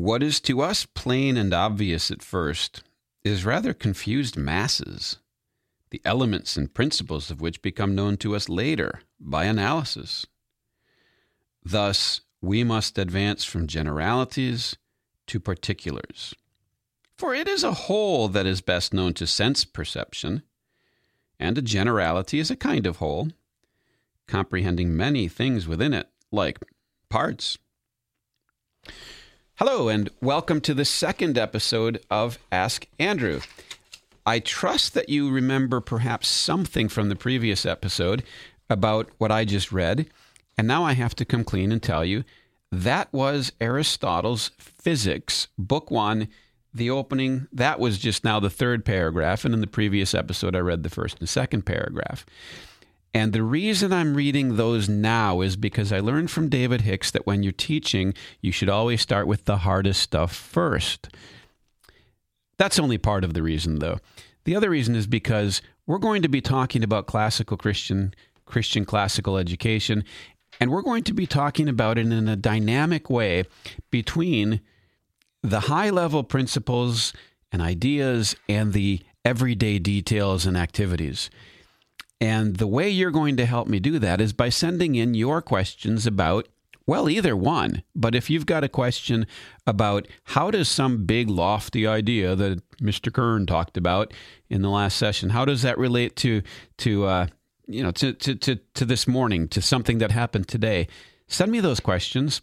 What is to us plain and obvious at first is rather confused masses, the elements and principles of which become known to us later by analysis. Thus, we must advance from generalities to particulars. For it is a whole that is best known to sense perception, and a generality is a kind of whole, comprehending many things within it, like parts. Hello, and welcome to the second episode of Ask Andrew. I trust that you remember perhaps something from the previous episode about what I just read, and now I have to come clean and tell you that was Aristotle's Physics, Book 1, the opening. That was just now the third paragraph, and in the previous episode I read the first and second paragraph. And the reason I'm reading those now is because I learned from David Hicks that when you're teaching, you should always start with the hardest stuff first. That's only part of the reason, though. The other reason is because we're going to be talking about classical Christian classical education, and we're going to be talking about it in a dynamic way between the high-level principles and ideas and the everyday details and activities. And the way you're going to help me do that is by sending in your questions about, well, either one. But if you've got a question about how does some big lofty idea that Mr. Kern talked about in the last session, how does that relate to this morning, to something that happened today? Send me those questions.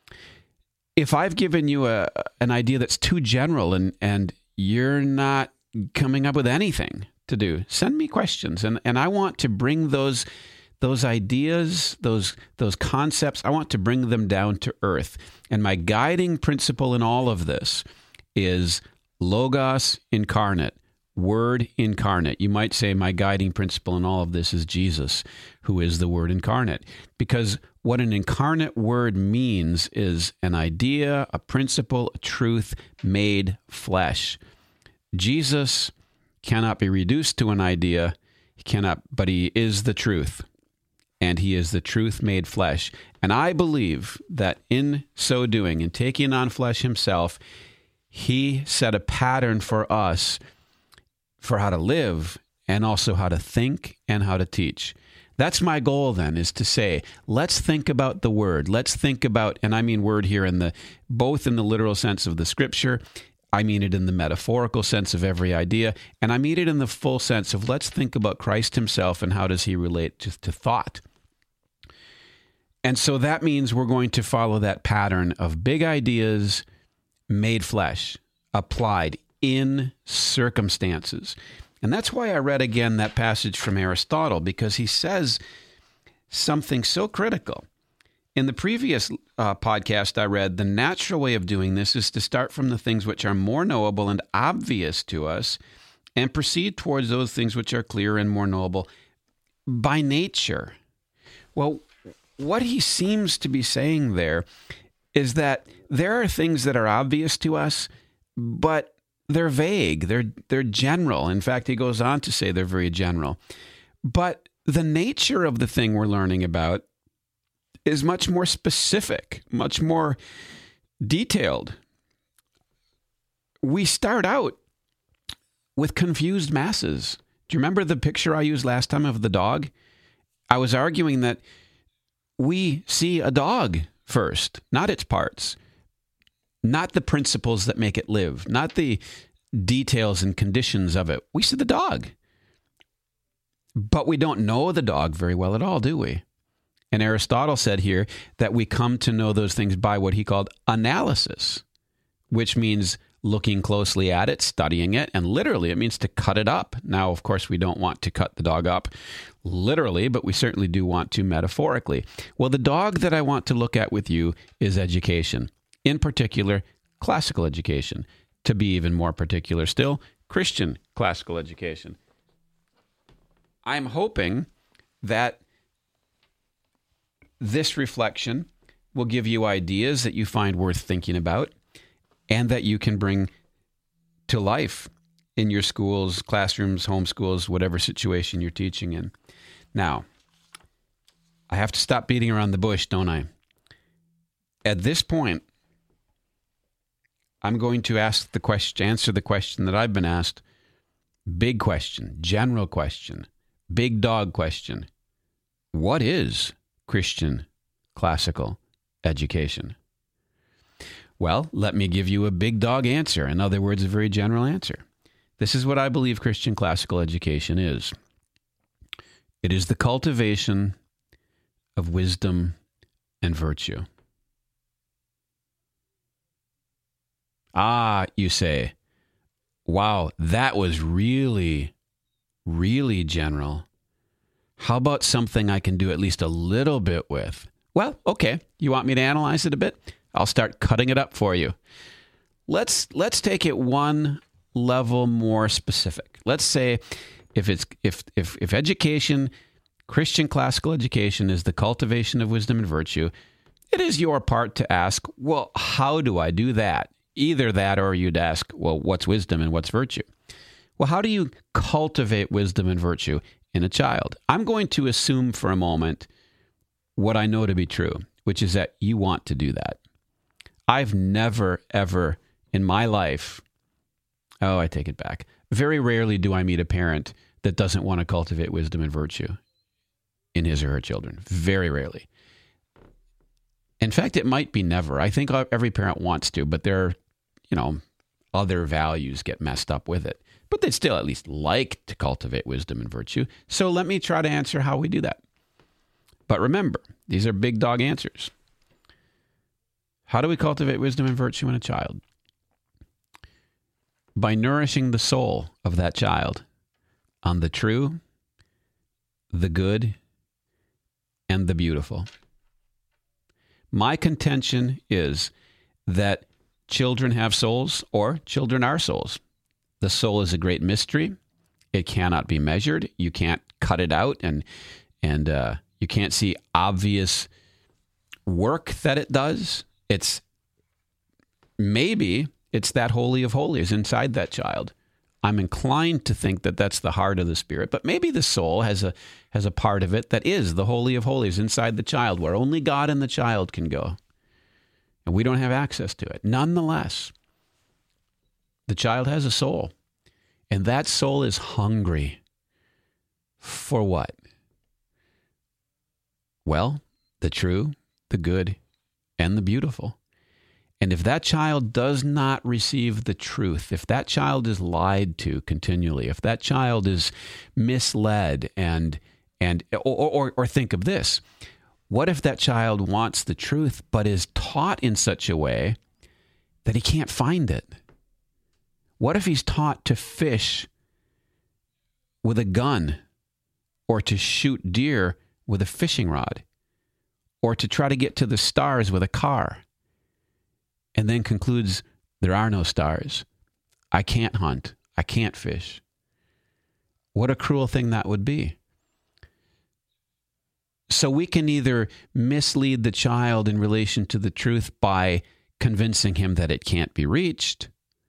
If I've given you an idea that's too general and you're not coming up with anything to do, send me questions, and I want to bring those ideas, those concepts, I want to bring them down to earth. And my guiding principle in all of this is Logos incarnate, Word incarnate. You might say my guiding principle in all of this is Jesus, who is the Word incarnate. Because what an incarnate Word means is an idea, a principle, a truth made flesh. Jesus cannot be reduced to an idea. He cannot, but he is the truth. And he is the truth made flesh. And I believe that in so doing, in taking on flesh himself, he set a pattern for us for how to live and also how to think and how to teach. That's my goal then, is to say, let's think about the word. Let's think about, and I mean word here both in the literal sense of the scripture, I mean it in the metaphorical sense of every idea, and I mean it in the full sense of let's think about Christ himself and how does he relate to thought. And so that means we're going to follow that pattern of big ideas made flesh, applied in circumstances. And that's why I read again that passage from Aristotle, because he says something so critical. In the previous podcast I read, the natural way of doing this is to start from the things which are more knowable and obvious to us and proceed towards those things which are clearer and more knowable by nature. Well, what he seems to be saying there is that there are things that are obvious to us, but they're vague, they're general. In fact, he goes on to say they're very general. But the nature of the thing we're learning about is much more specific, much more detailed. We start out with confused masses. Do you remember the picture I used last time of the dog? I was arguing that we see a dog first, not its parts, not the principles that make it live, not the details and conditions of it. We see the dog. But we don't know the dog very well at all, do we? And Aristotle said here that we come to know those things by what he called analysis, which means looking closely at it, studying it, and literally it means to cut it up. Now, of course, we don't want to cut the dog up literally, but we certainly do want to metaphorically. Well, the dog that I want to look at with you is education, in particular, classical education. To be even more particular still, Christian classical education. I'm hoping that this reflection will give you ideas that you find worth thinking about and that you can bring to life in your schools, classrooms, homeschools, whatever situation you're teaching in. Now, I have to stop beating around the bush, don't I? At this point, I'm going to answer the question that I've been asked. Big question, general question, big dog question. What is Christian classical education? Well, let me give you a big dog answer. In other words, a very general answer. This is what I believe Christian classical education is. It is the cultivation of wisdom and virtue. Ah, you say, wow, that was really, really general. How about something I can do at least a little bit with? Well, okay, you want me to analyze it a bit? I'll start cutting it up for you. Let's take it one level more specific. Let's say if education, Christian classical education, is the cultivation of wisdom and virtue, it is your part to ask, well, how do I do that? Either that, or you'd ask, well, what's wisdom and what's virtue? Well, how do you cultivate wisdom and virtue in a child? I'm going to assume for a moment what I know to be true, which is that you want to do that. I've never, ever in my life, I take it back. Very rarely do I meet a parent that doesn't want to cultivate wisdom and virtue in his or her children. Very rarely. In fact, it might be never. I think every parent wants to, but their, other values get messed up with it. But they'd still at least like to cultivate wisdom and virtue. So let me try to answer how we do that. But remember, these are big dog answers. How do we cultivate wisdom and virtue in a child? By nourishing the soul of that child on the true, the good, and the beautiful. My contention is that children have souls, or children are souls. The soul is a great mystery. It cannot be measured. You can't cut it out, and you can't see obvious work that it does. It's that Holy of Holies inside that child. I'm inclined to think that that's the heart of the Spirit, but maybe the soul has a part of it that is the Holy of Holies inside the child, where only God and the child can go. And we don't have access to it. Nonetheless, the child has a soul, and that soul is hungry for what? Well, the true, the good, and the beautiful. And if that child does not receive the truth, if that child is lied to continually, if that child is misled or think of this, what if that child wants the truth but is taught in such a way that he can't find it? What if he's taught to fish with a gun, or to shoot deer with a fishing rod, or to try to get to the stars with a car, and then concludes, there are no stars. I can't hunt. I can't fish. What a cruel thing that would be. So we can either mislead the child in relation to the truth by convincing him that it can't be reached,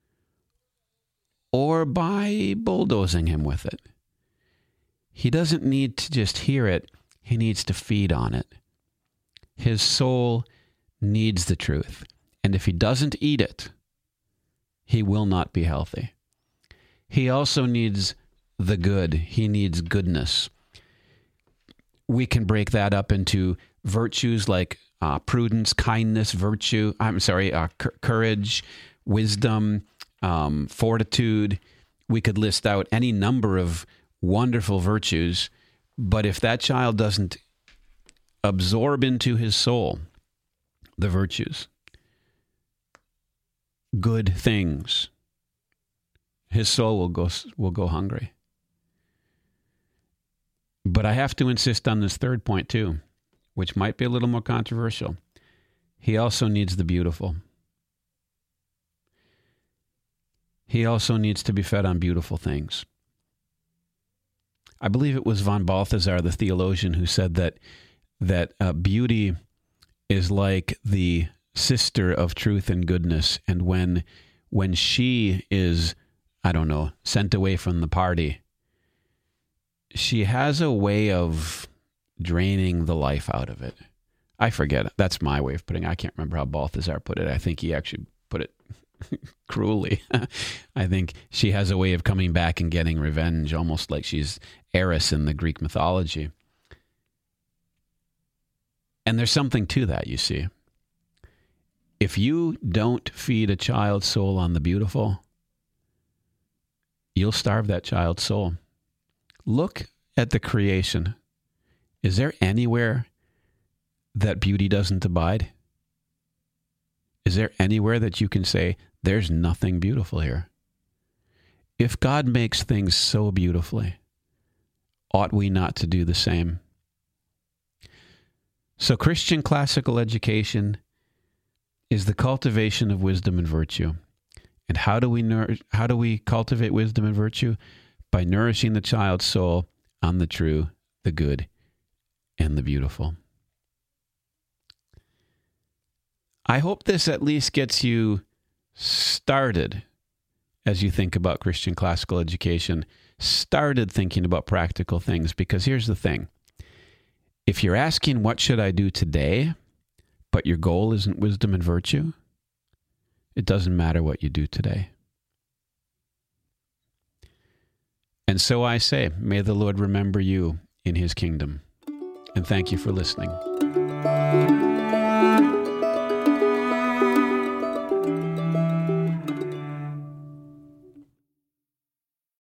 or by bulldozing him with it. He doesn't need to just hear it. He needs to feed on it. His soul needs the truth. And if he doesn't eat it, he will not be healthy. He also needs the good. He needs goodness. We can break that up into virtues like prudence, kindness, courage, wisdom, fortitude. We could list out any number of wonderful virtues, but if that child doesn't absorb into his soul the virtues, good things, his soul will go hungry. But I have to insist on this third point too, which might be a little more controversial. He also needs the beautiful. He also needs to be fed on beautiful things. I believe it was von Balthasar, the theologian, who said that beauty is like the sister of truth and goodness, and when she is, sent away from the party, she has a way of draining the life out of it. I forget. That's my way of putting it. I can't remember how Balthasar put it. I think he actually put it cruelly. I think she has a way of coming back and getting revenge, almost like she's Eris in the Greek mythology. And there's something to that, you see. If you don't feed a child's soul on the beautiful, you'll starve that child's soul. Look at the creation. Is there anywhere that beauty doesn't abide? Is there anywhere that you can say, there's nothing beautiful here? If God makes things so beautifully, ought we not to do the same? So Christian classical education is the cultivation of wisdom and virtue. And how do we cultivate wisdom and virtue? By nourishing the child's soul on the true, the good, and the beautiful. I hope this at least gets you started as you think about Christian classical education, started thinking about practical things, because here's the thing. If you're asking, what should I do today, but your goal isn't wisdom and virtue, it doesn't matter what you do today. And so I say, may the Lord remember you in his kingdom. And thank you for listening.